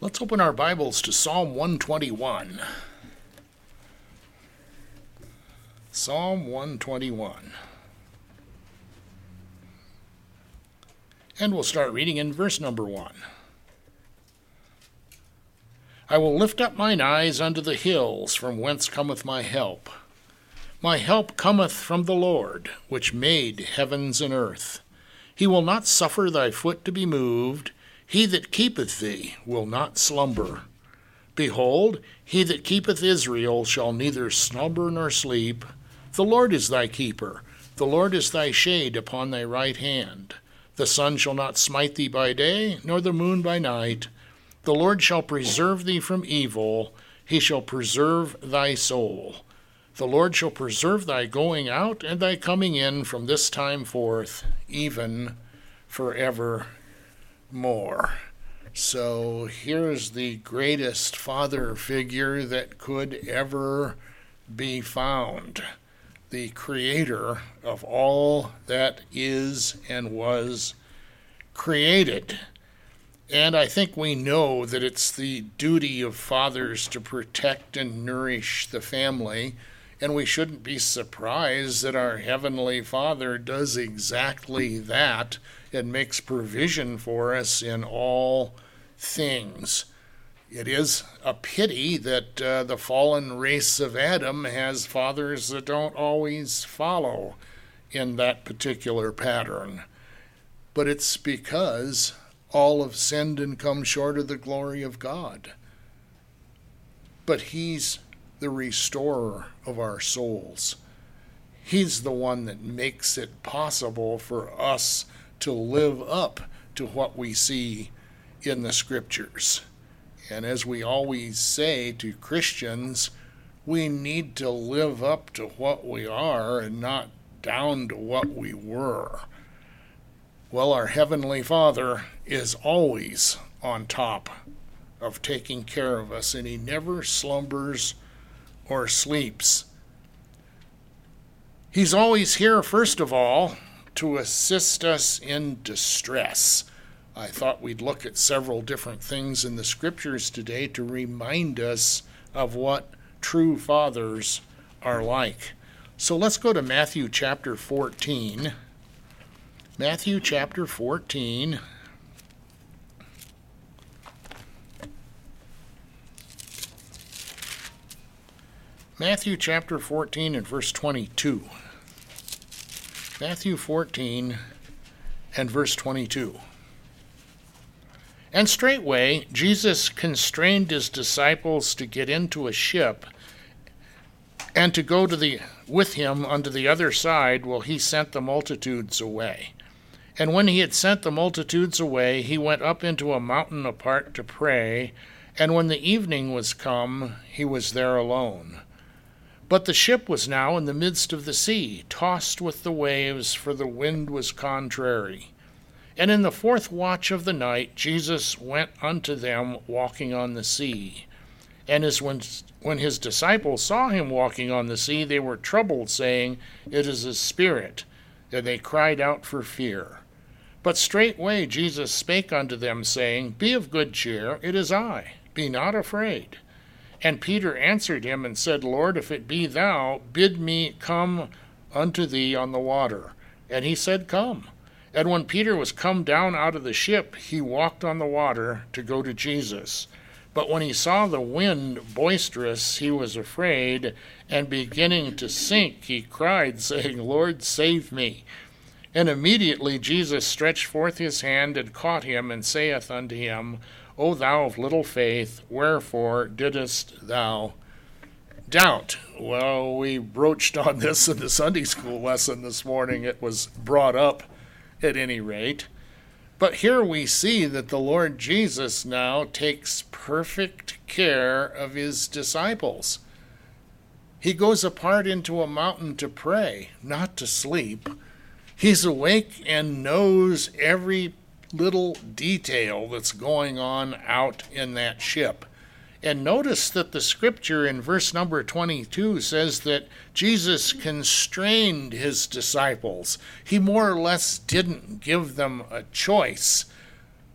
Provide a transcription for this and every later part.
Let's open our Bibles to Psalm 121. Psalm 121. And we'll start reading in verse number 1. I will lift up mine eyes unto the hills, from whence cometh my help. My help cometh from the Lord, which made heavens and earth. He will not suffer thy foot to be moved. He that keepeth thee will not slumber. Behold, he that keepeth Israel shall neither slumber nor sleep. The Lord is thy keeper. The Lord is thy shade upon thy right hand. The sun shall not smite thee by day, nor the moon by night. The Lord shall preserve thee from evil. He shall preserve thy soul. The Lord shall preserve thy going out and thy coming in from this time forth, even forevermore. So here's the greatest father figure that could ever be found, the creator of all that is and was created. And I think we know that it's the duty of fathers to protect and nourish the family, and we shouldn't be surprised that our Heavenly Father does exactly that and makes provision for us in all things. It is a pity that the fallen race of Adam has fathers that don't always follow in that particular pattern. But it's because all have sinned and come short of the glory of God. But He's the restorer of our souls. He's the one that makes it possible for us to live up to what we see in the Scriptures. And as we always say to Christians, we need to live up to what we are and not down to what we were. Well, our Heavenly Father is always on top of taking care of us, and He never slumbers or sleeps. He's always here, first of all, to assist us in distress. I thought we'd look at several different things in the Scriptures today to remind us of what true fathers are like. So let's go to Matthew chapter 14. Matthew chapter 14. Matthew chapter 14 and verse 22. Matthew 14 and verse 22. And straightway Jesus constrained his disciples to get into a ship and to go with him unto the other side while he sent the multitudes away. And when he had sent the multitudes away, he went up into a mountain apart to pray, and when the evening was come, he was there alone. But the ship was now in the midst of the sea, tossed with the waves, for the wind was contrary. And in the fourth watch of the night Jesus went unto them walking on the sea. And when his disciples saw him walking on the sea, they were troubled, saying, It is a spirit. And they cried out for fear. But straightway Jesus spake unto them, saying, Be of good cheer, it is I, be not afraid. And Peter answered him and said, Lord, if it be thou, bid me come unto thee on the water. And he said, Come. And when Peter was come down out of the ship, he walked on the water to go to Jesus. But when he saw the wind boisterous, he was afraid, and beginning to sink, he cried, saying, Lord, save me. And immediately Jesus stretched forth his hand and caught him, and saith unto him, O thou of little faith, wherefore didst thou doubt? Well, we broached on this in the Sunday school lesson this morning. It was brought up at any rate. But here we see that the Lord Jesus now takes perfect care of his disciples. He goes apart into a mountain to pray, not to sleep. He's awake and knows every little detail that's going on out in that ship. And notice that the scripture in verse number 22 says that Jesus constrained his disciples. He more or less didn't give them a choice.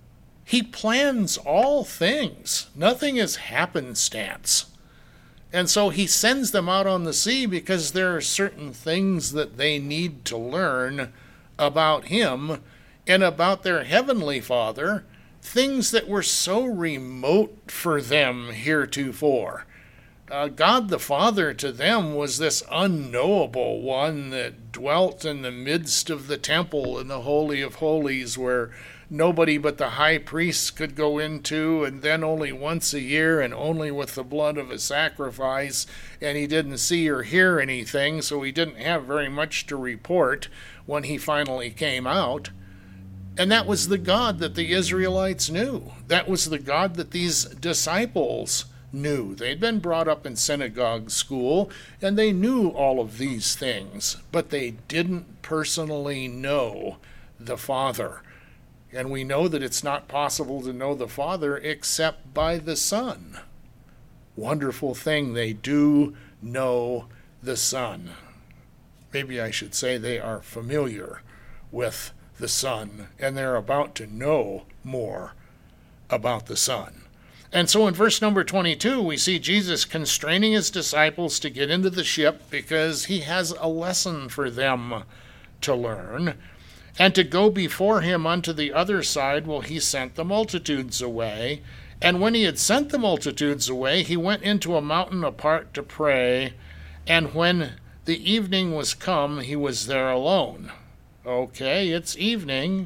He plans all things. Nothing is happenstance. And so he sends them out on the sea because there are certain things that they need to learn about him and about their heavenly Father, things that were so remote for them heretofore. God the Father to them was this unknowable one that dwelt in the midst of the temple in the Holy of Holies, where nobody but the high priest could go into, and then only once a year and only with the blood of a sacrifice, and he didn't see or hear anything, so he didn't have very much to report when he finally came out. And that was the God that the Israelites knew. That was the God that these disciples knew. They'd been brought up in synagogue school, and they knew all of these things, but they didn't personally know the Father. And we know that it's not possible to know the Father except by the Son. Wonderful thing, they do know the Son. Maybe I should say they are familiar with the Son, and they're about to know more about the Son. And so in verse number 22, we see Jesus constraining his disciples to get into the ship because he has a lesson for them to learn. And to go before him unto the other side, well, he sent the multitudes away. And when he had sent the multitudes away, he went into a mountain apart to pray. And when the evening was come, he was there alone. Okay, it's evening.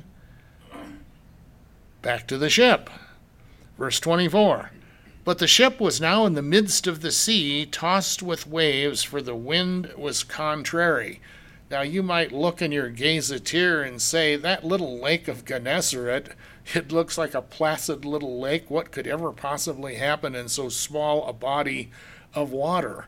Back to the ship. Verse 24. But the ship was now in the midst of the sea, tossed with waves, for the wind was contrary. Now you might look in your gazetteer and say, that little lake of Gennesaret, it looks like a placid little lake. What could ever possibly happen in so small a body of water?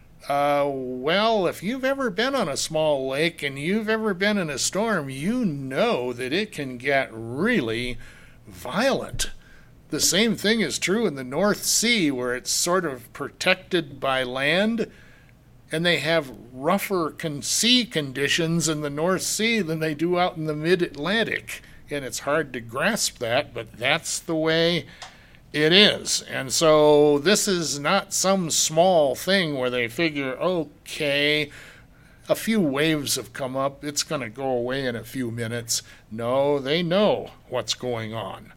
Well, if you've ever been on a small lake and you've ever been in a storm, you know that it can get really violent. The same thing is true in the North Sea, where it's sort of protected by land, and they have rougher sea conditions in the North Sea than they do out in the mid-Atlantic. And it's hard to grasp that, but that's the way it is. And so this is not some small thing where they figure, okay, a few waves have come up, it's going to go away in a few minutes. No, they know what's going on.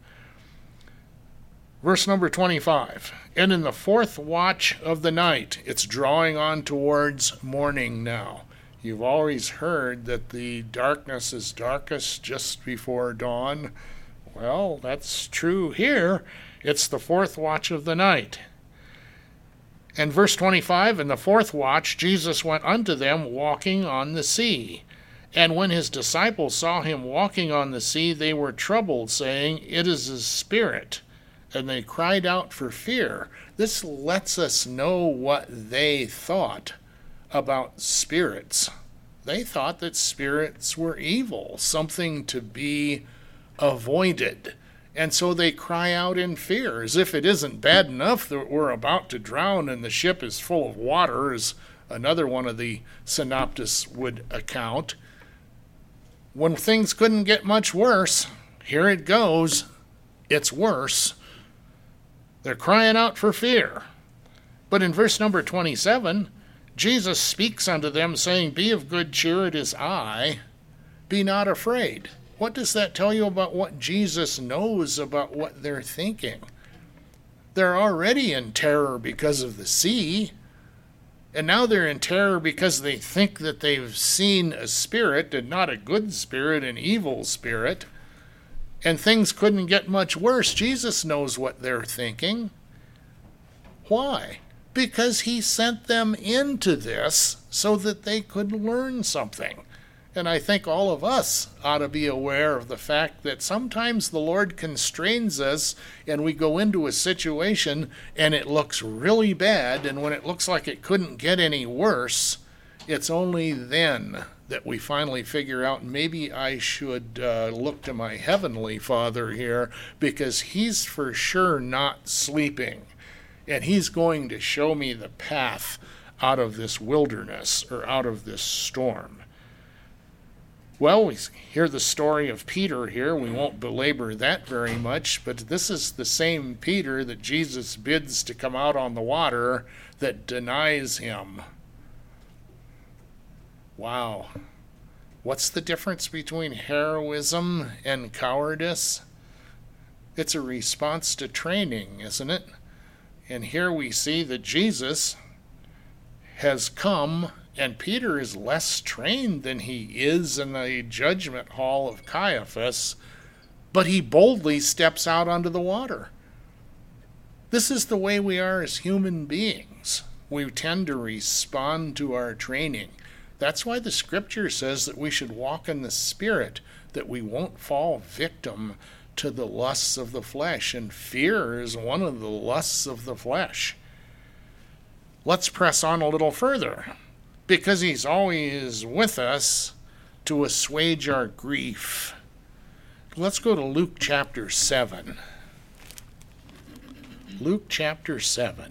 Verse number 25, and in the fourth watch of the night, it's drawing on towards morning now. You've always heard that the darkness is darkest just before dawn. Well, that's true here. It's the fourth watch of the night. And verse 25, in the fourth watch, Jesus went unto them walking on the sea. And when his disciples saw him walking on the sea, they were troubled, saying, It is a spirit. And they cried out for fear. This lets us know what they thought about spirits. They thought that spirits were evil, something to be avoided. And so they cry out in fear, as if it isn't bad enough that we're about to drown and the ship is full of water, as another one of the synoptists would account. When things couldn't get much worse, here it goes, it's worse. They're crying out for fear. But in verse number 27, Jesus speaks unto them, saying, Be of good cheer, it is I, be not afraid. What does that tell you about what Jesus knows about what they're thinking? They're already in terror because of the sea, and now they're in terror because they think that they've seen a spirit, and not a good spirit, an evil spirit. And things couldn't get much worse. Jesus knows what they're thinking. Why? Because he sent them into this so that they could learn something. And I think all of us ought to be aware of the fact that sometimes the Lord constrains us and we go into a situation and it looks really bad, and when it looks like it couldn't get any worse, it's only then that we finally figure out maybe I should look to my heavenly Father here, because he's for sure not sleeping, and he's going to show me the path out of this wilderness or out of this storm. Well, we hear the story of Peter here. We won't belabor that very much, but this is the same Peter that Jesus bids to come out on the water that denies him. Wow. What's the difference between heroism and cowardice? It's a response to training, isn't it? And here we see that Jesus has come, and Peter is less trained than he is in the judgment hall of Caiaphas, but he boldly steps out onto the water. This is the way we are as human beings. We tend to respond to our training. That's why the scripture says that we should walk in the Spirit, that we won't fall victim to the lusts of the flesh, and fear is one of the lusts of the flesh. Let's press on a little further, because he's always with us to assuage our grief. Let's go to Luke chapter 7. Luke chapter 7.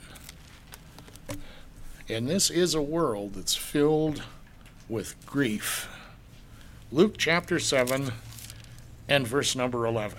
And this is a world that's filled with grief. Luke chapter 7 and verse number 11.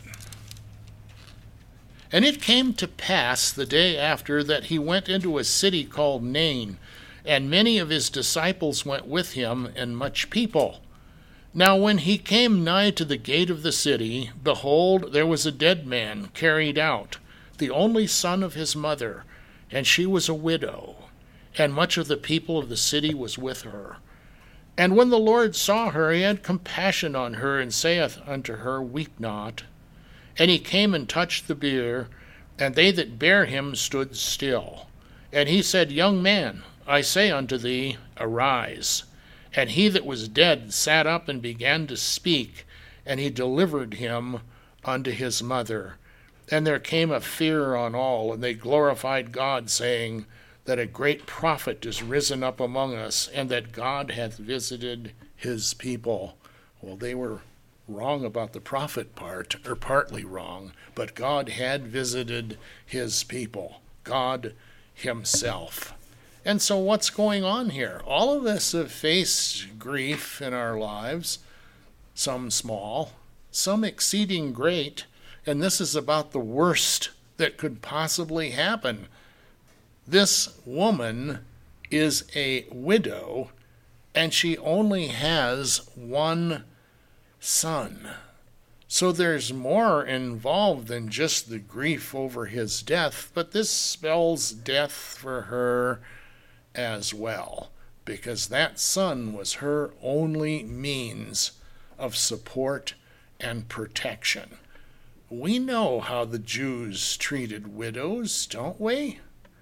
And it came to pass the day after that he went into a city called Nain, and many of his disciples went with him, and much people. Now when he came nigh to the gate of the city, behold, there was a dead man carried out, the only son of his mother, and she was a widow, and much of the people of the city was with her. And when the Lord saw her, he had compassion on her, and saith unto her, Weep not. And he came and touched the bier, and they that bare him stood still. And he said, Young man, I say unto thee, arise. And he that was dead sat up and began to speak, and he delivered him unto his mother. And there came a fear on all, and they glorified God, saying, that a great prophet is risen up among us, and that God hath visited his people. Well, they were wrong about the prophet part, or partly wrong, but God had visited his people, God himself. And so what's going on here? All of us have faced grief in our lives, some small, some exceeding great, and this is about the worst that could possibly happen. This woman is a widow, and she only has one son. So there's more involved than just the grief over his death, but this spells death for her as well, because that son was her only means of support and protection. We know how the Jews treated widows, don't we?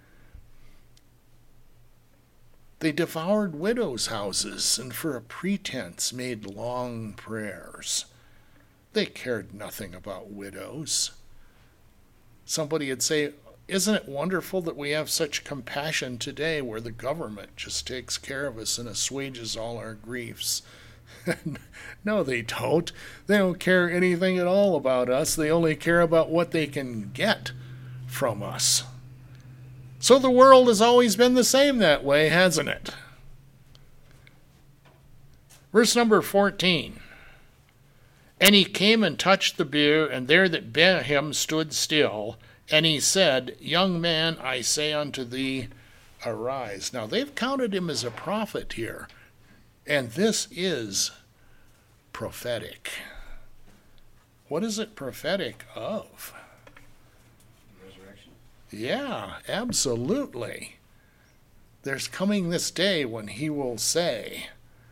They devoured widows' houses and for a pretense made long prayers. They cared nothing about widows. Somebody would say, isn't it wonderful that we have such compassion today where the government just takes care of us and assuages all our griefs? No, they don't. They don't care anything at all about us. They only care about what they can get from us. So the world has always been the same that way, hasn't it? Verse number 14. And he came and touched the bier, and there that bare him stood still. And he said, Young man, I say unto thee, arise. Now they've counted him as a prophet here. And this is prophetic. What is it prophetic of? Resurrection. Yeah, absolutely. There's coming this day when he will say,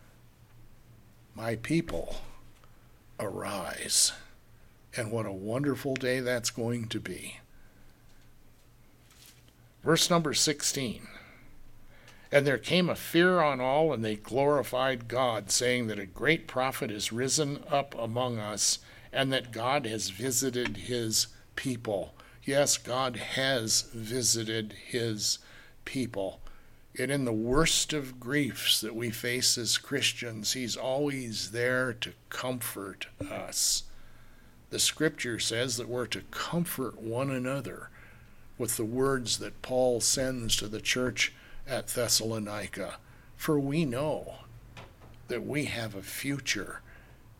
My people, arise. And what a wonderful day that's going to be. Verse number 16. And there came a fear on all, and they glorified God, saying that a great prophet is risen up among us, and that God has visited his people. Yes, God has visited his people. And in the worst of griefs that we face as Christians, he's always there to comfort us. The scripture says that we're to comfort one another with the words that Paul sends to the church at Thessalonica. For we know that we have a future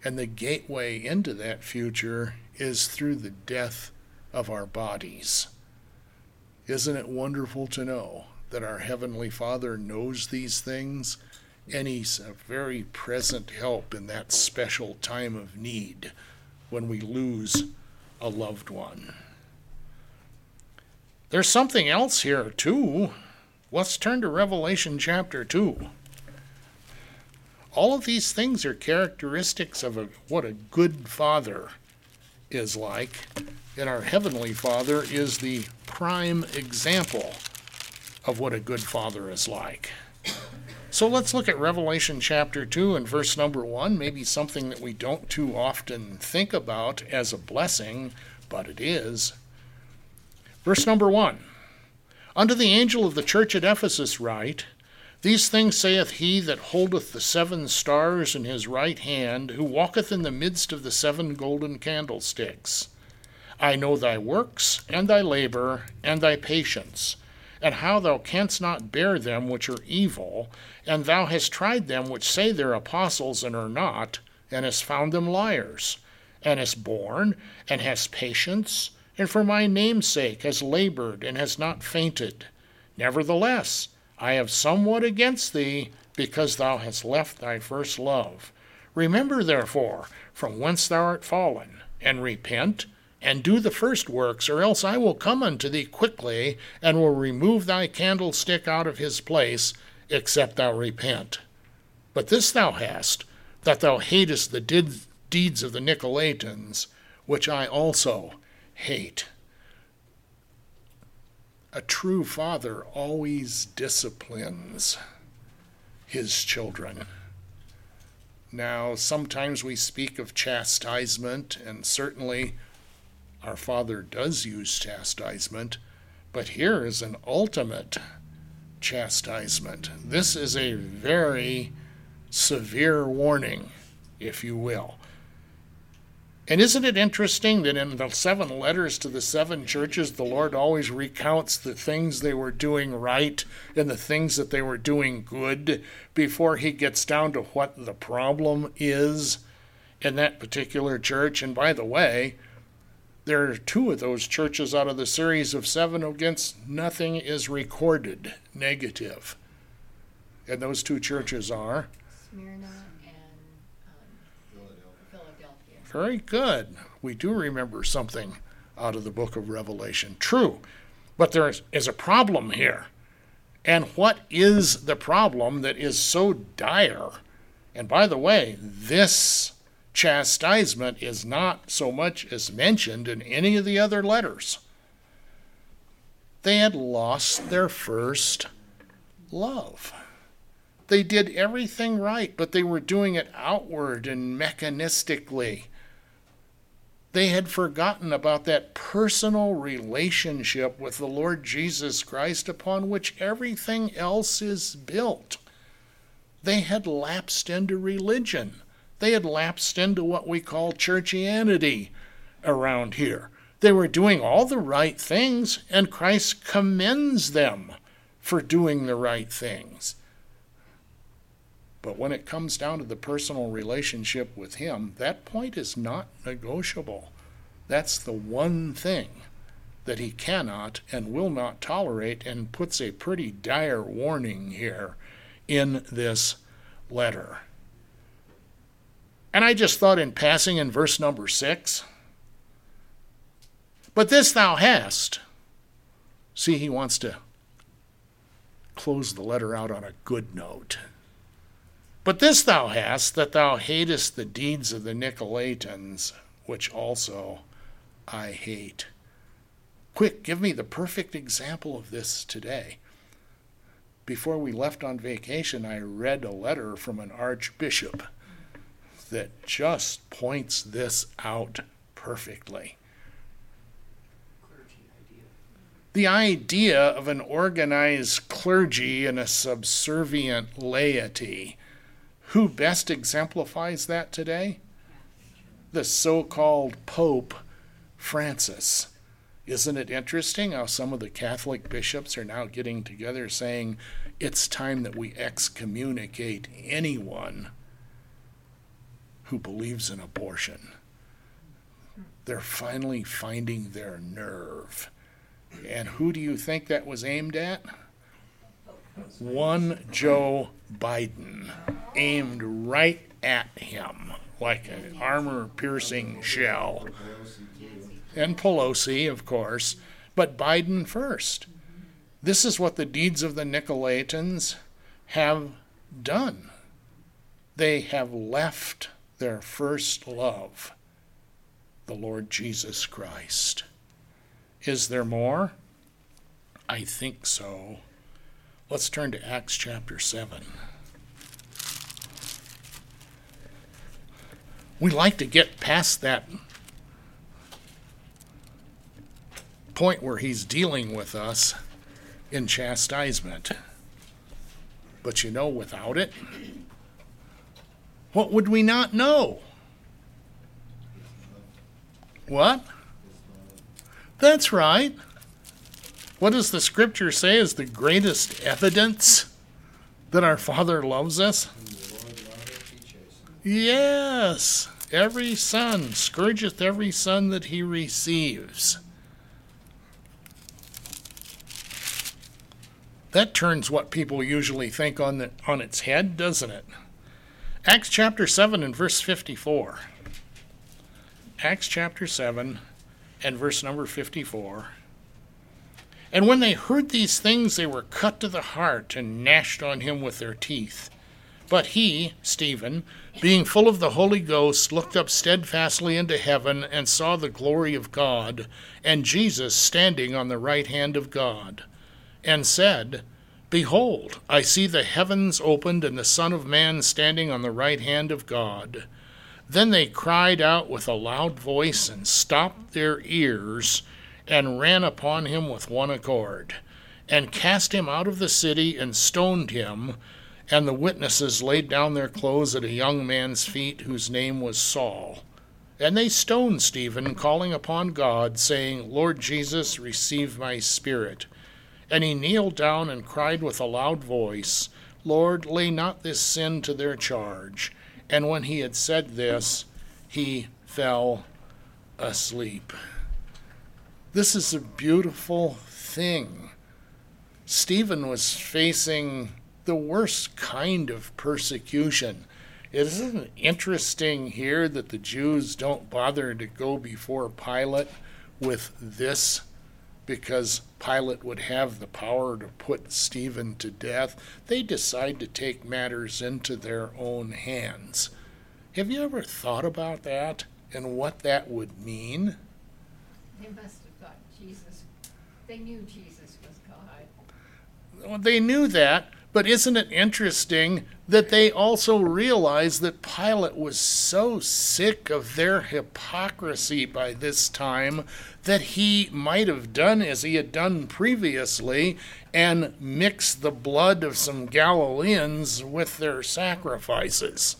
And the gateway into that future is through the death of our bodies. Isn't it wonderful to know that our Heavenly Father knows these things, and He's a very present help in that special time of need when we lose a loved one? There's something else here, too. Let's turn to Revelation chapter 2. All of these things are characteristics of what a good father is like, and our Heavenly Father is the prime example of what a good father is like. So let's look at Revelation chapter 2 and verse number 1, maybe something that we don't too often think about as a blessing, but it is. Verse number 1, Unto the angel of the church at Ephesus write, These things saith he that holdeth the 7 stars in his right hand, who walketh in the midst of the 7 golden candlesticks. I know thy works, and thy labor, and thy patience, and how thou canst not bear them which are evil, and thou hast tried them which say they're apostles and are not, and hast found them liars, and hast borne, and hast patience, and for my name's sake hast labored, and hast not fainted. Nevertheless, I have somewhat against thee, because thou hast left thy first love. Remember, therefore, from whence thou art fallen, and repent, and do the first works, or else I will come unto thee quickly, and will remove thy candlestick out of his place, except thou repent. But this thou hast, that thou hatest the deeds of the Nicolaitans, which I also hate. A true father always disciplines his children. Now, sometimes we speak of chastisement, and certainly our Father does use chastisement, but here is an ultimate chastisement. This is a very severe warning, if you will. And isn't it interesting that in the 7 letters to the 7 churches, the Lord always recounts the things they were doing right and the things that they were doing good before he gets down to what the problem is in that particular church? And by the way, there are 2 of those churches out of the series of 7 against nothing is recorded negative. And those 2 churches are? Smyrna and Philadelphia. Very good. We do remember something out of the book of Revelation. True. But there is a problem here. And what is the problem that is so dire? And by the way, this chastisement is not so much as mentioned in any of the other letters. They had lost their first love. They did everything right, but they were doing it outward and mechanistically. They had forgotten about that personal relationship with the Lord Jesus Christ upon which everything else is built. They had lapsed into religion. They had lapsed into what we call churchianity around here. They were doing all the right things, and Christ commends them for doing the right things. But when it comes down to the personal relationship with him, that point is not negotiable. That's the one thing that he cannot and will not tolerate, and puts a pretty dire warning here in this letter. And I just thought in passing in verse number 6, but this thou hast. See, he wants to close the letter out on a good note. But this thou hast, that thou hatest the deeds of the Nicolaitans, which also I hate. Quick, give me the perfect example of this today. Before we left on vacation, I read a letter from an archbishop that just points this out perfectly. The idea of an organized clergy and a subservient laity. Who best exemplifies that today? The so-called Pope Francis. Isn't it interesting how some of the Catholic bishops are now getting together saying it's time that we excommunicate anyone who believes in abortion. They're finally finding their nerve. And who do you think that was aimed at? One Joe Biden, aimed right at him like an armor-piercing shell. And Pelosi, of course, but Biden first. This is what the deeds of the Nicolaitans have done. They have left their first love, the Lord Jesus Christ. Is there more? I think so. Let's turn to Acts chapter 7. We like to get past that point where he's dealing with us in chastisement. But you know, without it, what would we not know? What? That's right. What does the scripture say is the greatest evidence that our Father loves us? Yes. Every son scourgeth every son that he receives. That turns what people usually think on its head, doesn't it? Acts chapter 7 and verse 54. Acts chapter 7 and verse number 54. And when they heard these things, they were cut to the heart and gnashed on him with their teeth. But he, Stephen, being full of the Holy Ghost, looked up steadfastly into heaven and saw the glory of God, and Jesus standing on the right hand of God, and said, Behold, I see the heavens opened, and the Son of Man standing on the right hand of God. Then they cried out with a loud voice, and stopped their ears, and ran upon him with one accord, and cast him out of the city, and stoned him. And the witnesses laid down their clothes at a young man's feet, whose name was Saul. And they stoned Stephen, calling upon God, saying, Lord Jesus, receive my spirit. And he kneeled down and cried with a loud voice, Lord, lay not this sin to their charge. And when he had said this, he fell asleep. This is a beautiful thing. Stephen was facing the worst kind of persecution. Isn't it interesting here that the Jews don't bother to go before Pilate with this, because Pilate would have the power to put Stephen to death? They decide to take matters into their own hands. Have you ever thought about that and what that would mean? They must have thought they knew Jesus was God. Well, they knew that, but isn't it interesting that they also realized that Pilate was so sick of their hypocrisy by this time that he might have done as he had done previously and mixed the blood of some Galileans with their sacrifices.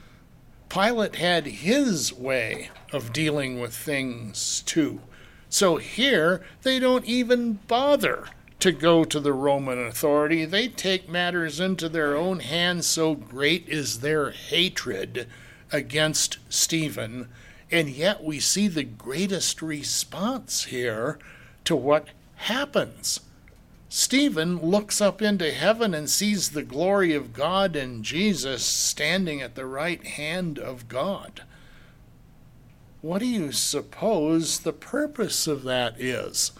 Pilate had his way of dealing with things too. So here they don't even bother to go to the Roman authority. They take matters into their own hands, so great is their hatred against Stephen. And yet we see the greatest response here to what happens. Stephen looks up into heaven and sees the glory of God and Jesus standing at the right hand of God. What do you suppose the purpose of that is?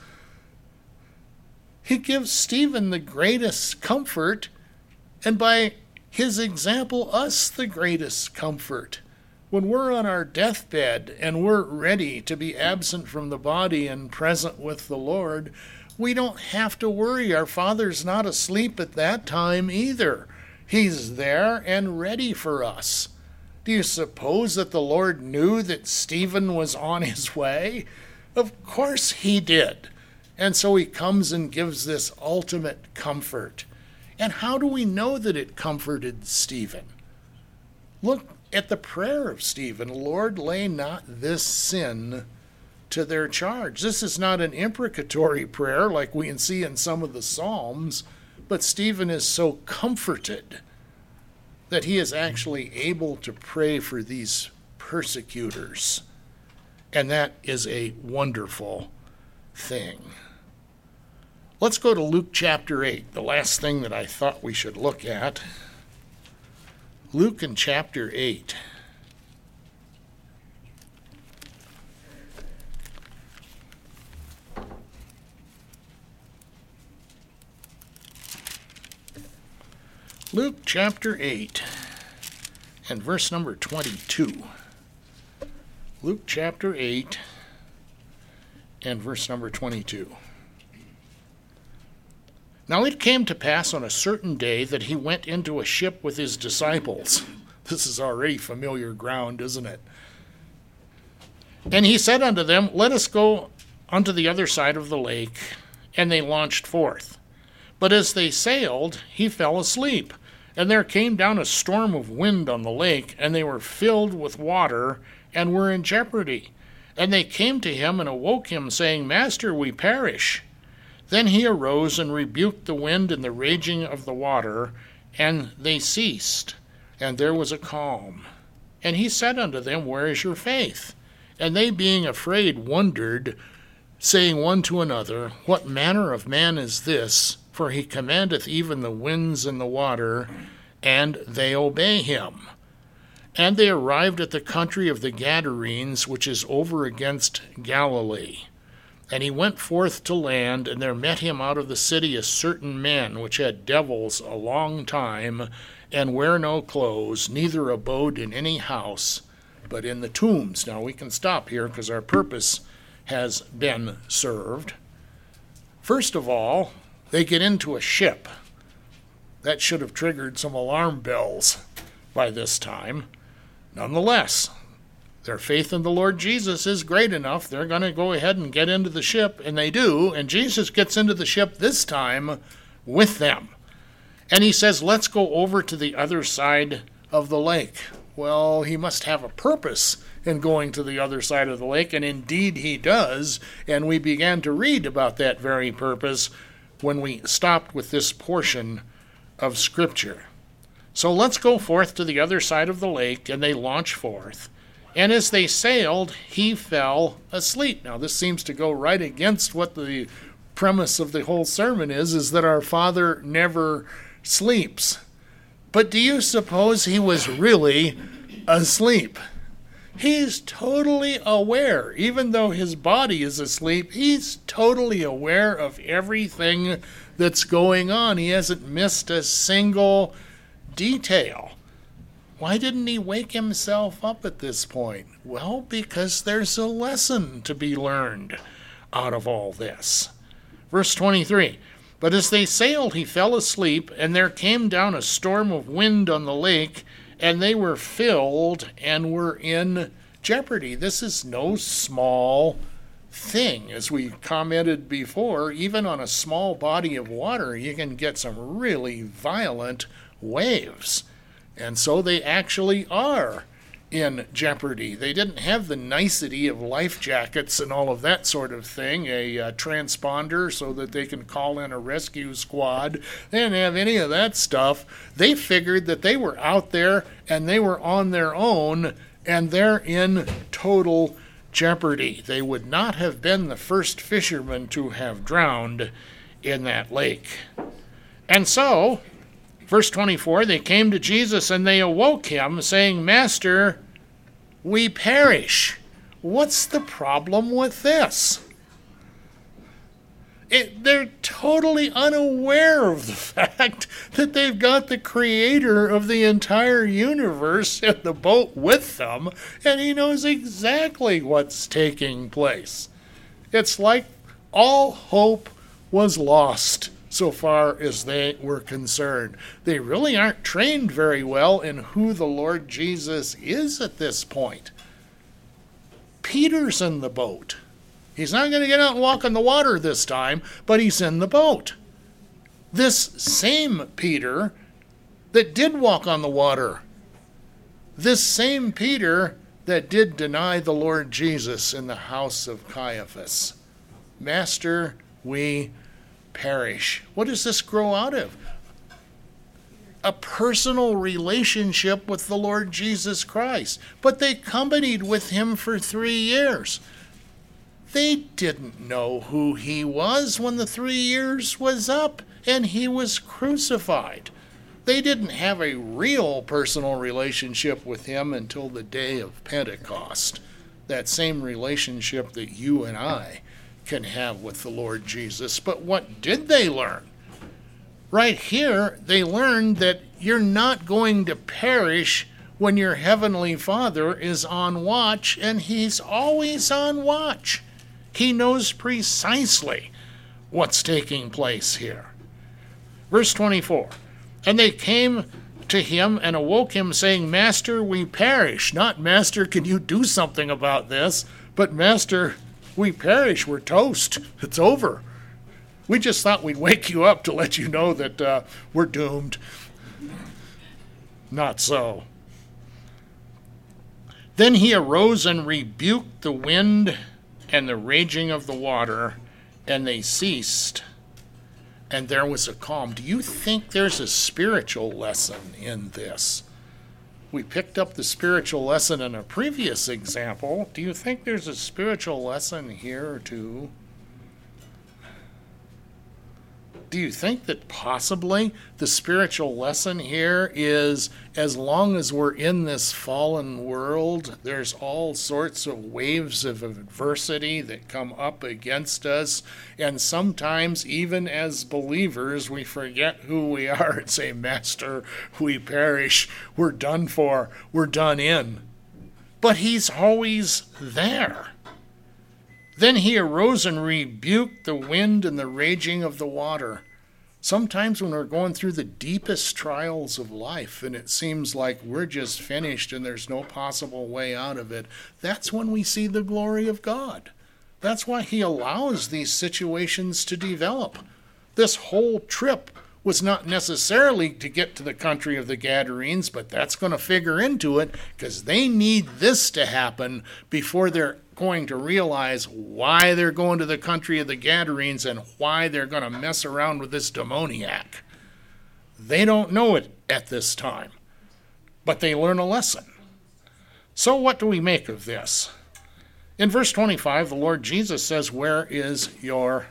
He gives Stephen the greatest comfort, and by his example, us the greatest comfort. When we're on our deathbed and we're ready to be absent from the body and present with the Lord, we don't have to worry. Our Father's not asleep at that time either. He's there and ready for us. Do you suppose that the Lord knew that Stephen was on his way? Of course he did. And so he comes and gives this ultimate comfort. And how do we know that it comforted Stephen? Look at the prayer of Stephen. Lord, lay not this sin to their charge. This is not an imprecatory prayer like we can see in some of the Psalms, but Stephen is so comforted that he is actually able to pray for these persecutors. And that is a wonderful thing. Let's go to Luke chapter 8, the last thing that I thought we should look at. Luke in chapter 8. Luke chapter 8 and verse number 22. Luke chapter 8 and verse number 22. Now it came to pass on a certain day that he went into a ship with his disciples. This is already familiar ground, isn't it? And he said unto them, Let us go unto the other side of the lake. And they launched forth. But as they sailed, he fell asleep. And there came down a storm of wind on the lake, and they were filled with water, and were in jeopardy. And they came to him and awoke him, saying, Master, we perish. Then he arose and rebuked the wind and the raging of the water, and they ceased, and there was a calm. And he said unto them, Where is your faith? And they, being afraid, wondered, saying one to another, What manner of man is this? For he commandeth even the winds and the water, and they obey him. And they arrived at the country of the Gadarenes, which is over against Galilee. And he went forth to land, and there met him out of the city a certain man, which had devils a long time, and wear no clothes, neither abode in any house, but in the tombs. Now we can stop here, because our purpose has been served. First of all, they get into a ship. That should have triggered some alarm bells by this time. Nonetheless, their faith in the Lord Jesus is great enough. They're going to go ahead and get into the ship, and they do. And Jesus gets into the ship this time with them. And he says, let's go over to the other side of the lake. Well, he must have a purpose in going to the other side of the lake, and indeed he does. And we began to read about that very purpose when we stopped with this portion of Scripture. So let's go forth to the other side of the lake, and they launch forth. And as they sailed, he fell asleep. Now, this seems to go right against what the premise of the whole sermon is that our Father never sleeps. But do you suppose he was really asleep? He's totally aware. Even though his body is asleep, he's totally aware of everything that's going on. He hasn't missed a single detail. Why didn't he wake himself up at this point? Well, because there's a lesson to be learned out of all this. Verse 23, But as they sailed, he fell asleep, and there came down a storm of wind on the lake, and they were filled and were in jeopardy. This is no small thing. As we commented before, even on a small body of water, you can get some really violent waves. And so they actually are in jeopardy. They didn't have the nicety of life jackets and all of that sort of thing, a transponder so that they can call in a rescue squad. They didn't have any of that stuff. They figured that they were out there and they were on their own, and they're in total jeopardy. They would not have been the first fishermen to have drowned in that lake. And so, verse 24, they came to Jesus and they awoke him, saying, Master, we perish. What's the problem with this? They're totally unaware of the fact that they've got the creator of the entire universe in the boat with them, and he knows exactly what's taking place. It's like all hope was lost so far as they were concerned. They really aren't trained very well in who the Lord Jesus is at this point. Peter's in the boat. He's not going to get out and walk on the water this time, but he's in the boat. This same Peter that did walk on the water, this same Peter that did deny the Lord Jesus in the house of Caiaphas. Master, we perish. What does this grow out of? a personal relationship with the Lord Jesus Christ. But they companied with him for 3 years. They didn't know who he was when the 3 years was up and he was crucified. They didn't have a real personal relationship with him until the day of Pentecost. That same relationship that you and I can have with the Lord Jesus. But what did they learn? Right here, they learned that you're not going to perish when your heavenly Father is on watch, and he's always on watch. He knows precisely what's taking place here. Verse 24, and they came to him and awoke him, saying, Master, we perish. Not, Master, can you do something about this? But, Master, we perish. We're toast. It's over. We just thought we'd wake you up to let you know that we're doomed. Not so. Then he arose and rebuked the wind and the raging of the water, and they ceased, and there was a calm. Do you think there's a spiritual lesson in this? We picked up the spiritual lesson in a previous example. Do you think there's a spiritual lesson here too? Do you think that possibly the spiritual lesson here is, as long as we're in this fallen world, there's all sorts of waves of adversity that come up against us, and sometimes even as believers we forget who we are and say, Master, we perish, we're done for, we're done in. But he's always there. Then he arose and rebuked the wind and the raging of the water. Sometimes when we're going through the deepest trials of life and it seems like we're just finished and there's no possible way out of it, that's when we see the glory of God. That's why he allows these situations to develop. This whole trip was not necessarily to get to the country of the Gadarenes, but that's going to figure into it because they need this to happen before they're going to realize why they're going to the country of the Gadarenes and why they're going to mess around with this demoniac. They don't know it at this time, but they learn a lesson. So what do we make of this? In verse 25, the Lord Jesus says, Where is your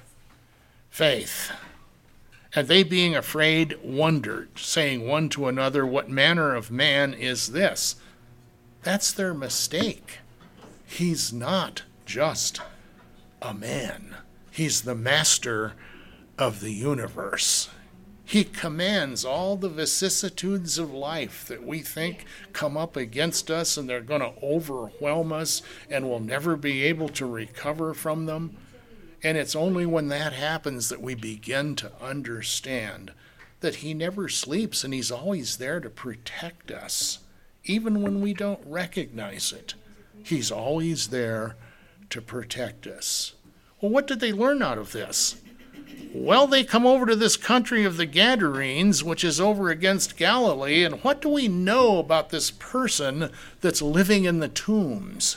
faith? And they, being afraid, wondered, saying one to another, What manner of man is this? That's their mistake. He's not just a man. He's the master of the universe. He commands all the vicissitudes of life that we think come up against us and they're going to overwhelm us and we'll never be able to recover from them. And it's only when that happens that we begin to understand that he never sleeps and he's always there to protect us, even when we don't recognize it. He's always there to protect us. Well, what did they learn out of this? Well, they come over to this country of the Gadarenes, which is over against Galilee, and what do we know about this person that's living in the tombs?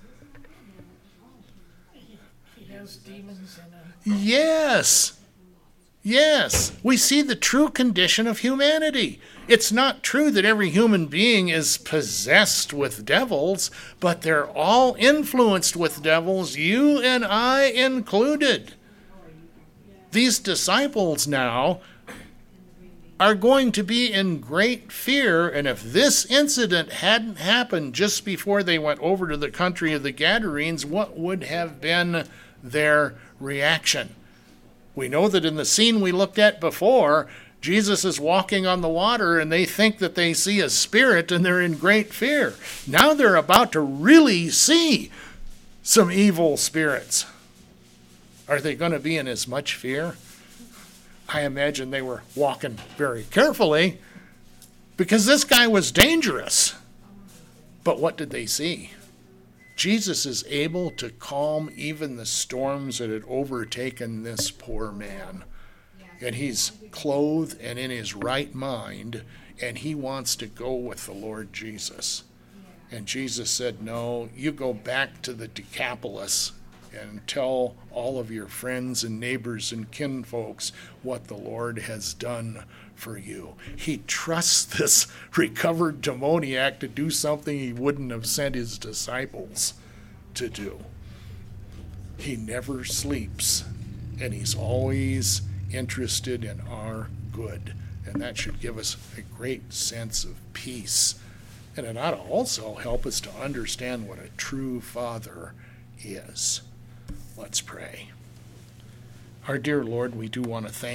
He has demons in him. Yes. We see the true condition of humanity. It's not true that every human being is possessed with devils, but they're all influenced with devils, you and I included. These disciples now are going to be in great fear, and if this incident hadn't happened just before they went over to the country of the Gadarenes, what would have been their reaction? We know that in the scene we looked at before, Jesus is walking on the water and they think that they see a spirit and they're in great fear. Now they're about to really see some evil spirits. Are they going to be in as much fear? I imagine they were walking very carefully because this guy was dangerous. But what did they see? Jesus is able to calm even the storms that had overtaken this poor man. And he's clothed and in his right mind, and he wants to go with the Lord Jesus. And Jesus said, No, you go back to the Decapolis and tell all of your friends and neighbors and kinfolks what the Lord has done for you. He trusts this recovered demoniac to do something he wouldn't have sent his disciples to do. He never sleeps, and he's always interested in our good. And that should give us a great sense of peace. And it ought to also help us to understand what a true father is. Let's pray. Our dear Lord, we do want to thank